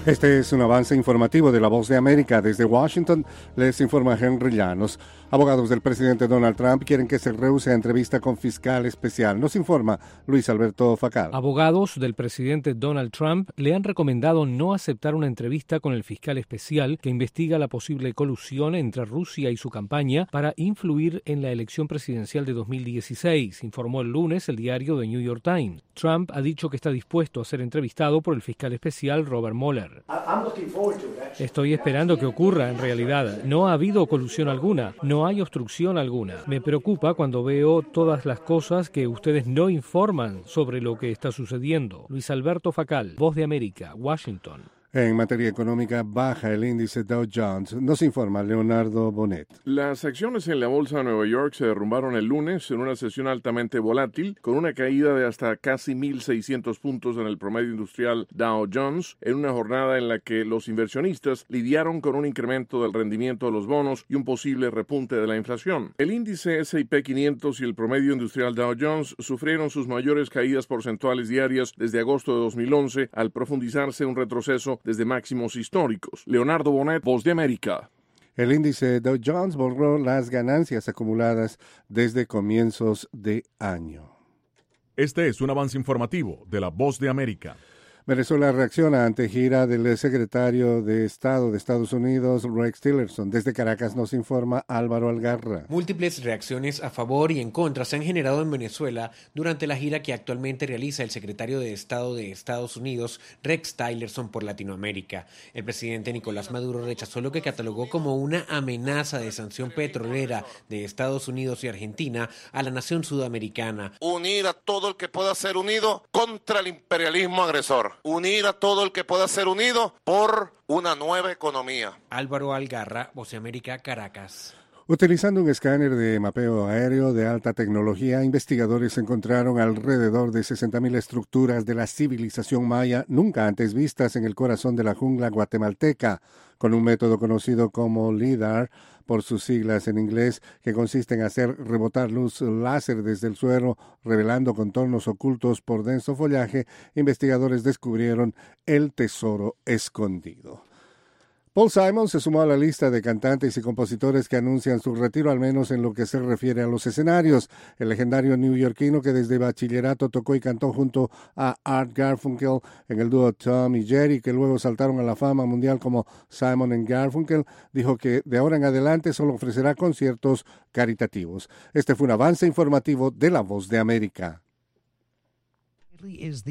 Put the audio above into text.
Este es un avance informativo de La Voz de América. Desde Washington les informa Henry Llanos. Abogados del presidente Donald Trump quieren que se rehúse a entrevista con fiscal especial. Nos informa Luis Alberto Facal. Abogados del presidente Donald Trump le han recomendado no aceptar una entrevista con el fiscal especial que investiga la posible colusión entre Rusia y su campaña para influir en la elección presidencial de 2016, informó el lunes el diario The New York Times. Trump ha dicho que está dispuesto a ser entrevistado por el fiscal especial Robert Mueller. Estoy esperando que ocurra en realidad. No ha habido colusión alguna, no hay obstrucción alguna. Me preocupa cuando veo todas las cosas que ustedes no informan sobre lo que está sucediendo. Luis Alberto Facal, Voz de América, Washington. En materia económica, baja el índice Dow Jones. Nos informa Leonardo Bonet. Las acciones en la bolsa de Nueva York se derrumbaron el lunes en una sesión altamente volátil, con una caída de hasta casi 1.600 puntos en el promedio industrial Dow Jones, en una jornada en la que los inversionistas lidiaron con un incremento del rendimiento de los bonos y un posible repunte de la inflación. El índice S&P 500 y el promedio industrial Dow Jones sufrieron sus mayores caídas porcentuales diarias desde agosto de 2011, al profundizarse un retroceso desde máximos históricos. Leonardo Bonet, Voz de América. El índice Dow Jones borró las ganancias acumuladas desde comienzos de año. Este es un avance informativo de la Voz de América. Venezuela reacciona ante gira del secretario de Estado de Estados Unidos, Rex Tillerson. Desde Caracas nos informa Álvaro Algarra. Múltiples reacciones a favor y en contra se han generado en Venezuela durante la gira que actualmente realiza el secretario de Estado de Estados Unidos, Rex Tillerson, por Latinoamérica. El presidente Nicolás Maduro rechazó lo que catalogó como una amenaza de sanción petrolera de Estados Unidos y Argentina a la nación sudamericana. Unir a todo el que pueda ser unido contra el imperialismo agresor. Unir a todo el que pueda ser unido por una nueva economía. Álvaro Algarra, Voz de América, Caracas. Utilizando un escáner de mapeo aéreo de alta tecnología, investigadores encontraron alrededor de 60.000 estructuras de la civilización maya nunca antes vistas en el corazón de la jungla guatemalteca, con un método conocido como LIDAR, por sus siglas en inglés, que consiste en hacer rebotar luz láser desde el suelo, revelando contornos ocultos por denso follaje. Investigadores descubrieron el tesoro escondido. Paul Simon se sumó a la lista de cantantes y compositores que anuncian su retiro, al menos en lo que se refiere a los escenarios. El legendario neoyorquino, que desde bachillerato tocó y cantó junto a Art Garfunkel en el dúo Tom y Jerry, que luego saltaron a la fama mundial como Simon and Garfunkel, dijo que de ahora en adelante solo ofrecerá conciertos caritativos. Este fue un avance informativo de La Voz de América.